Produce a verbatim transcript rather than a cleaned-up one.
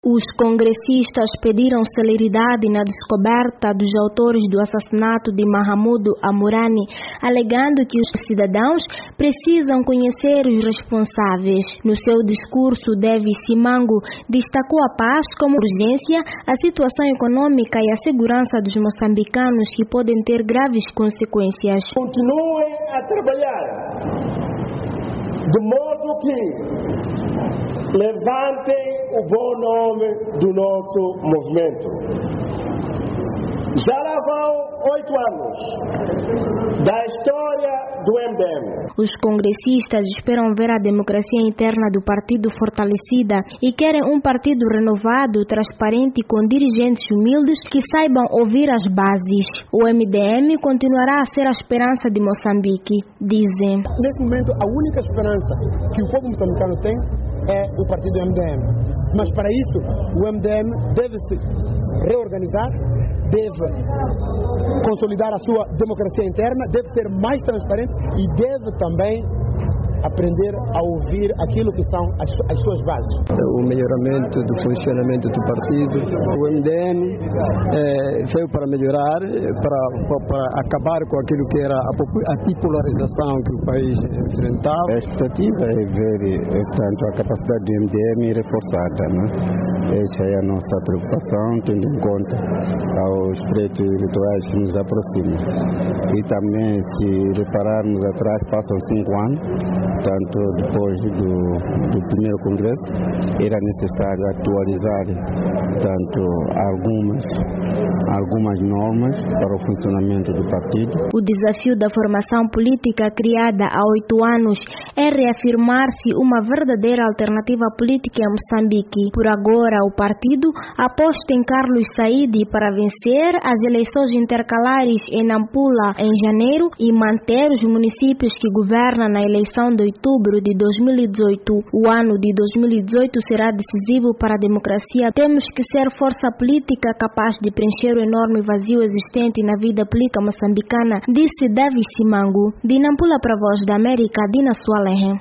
Os congressistas pediram celeridade na descoberta dos autores do assassinato de Mahamudu Amurani, alegando que os cidadãos precisam conhecer os responsáveis. No seu discurso, Davi Simango destacou a paz como urgência, a situação econômica e a segurança dos moçambicanos que podem ter graves consequências. Continuem a trabalhar de modo que levantem o bom nome do nosso movimento. Já lá vão oito anos da história do M D M. Os congressistas esperam ver a democracia interna do partido fortalecida e querem um partido renovado, transparente e com dirigentes humildes que saibam ouvir as bases. O M D M continuará a ser a esperança de Moçambique, dizem. Nesse momento, a única esperança que o povo moçambicano tem é o partido M D M. Mas para isso, o M D M deve se reorganizar, deve consolidar a sua democracia interna, deve ser mais transparente e deve também aprender a ouvir aquilo que são as, as suas bases. O melhoramento do funcionamento do partido. O M D M é, veio para melhorar, para, para, para acabar com aquilo que era a, a bipolarização que o país enfrentava. A expectativa é ver tanto a capacidade do M D M reforçada, né? Essa é a nossa preocupação, tendo em conta os pleitos eleitorais que nos aproximam. E também, se repararmos atrás, passam cinco anos, tanto depois do, do primeiro congresso, era necessário atualizar tanto algumas, algumas normas para o funcionamento do partido. O desafio da formação política criada há oito anos é reafirmar-se uma verdadeira alternativa política em Moçambique. Por agora, o partido aposta em Carlos Saidi para vencer as eleições intercalares em Nampula em janeiro e manter os municípios que governam na eleição de outubro de dois mil e dezoito. O ano de dois mil e dezoito será decisivo para a democracia. Temos que ser força política capaz de preencher o enorme vazio existente na vida política moçambicana, disse Davi Simango. De Nampula para a Voz da América, Dina Sualehe.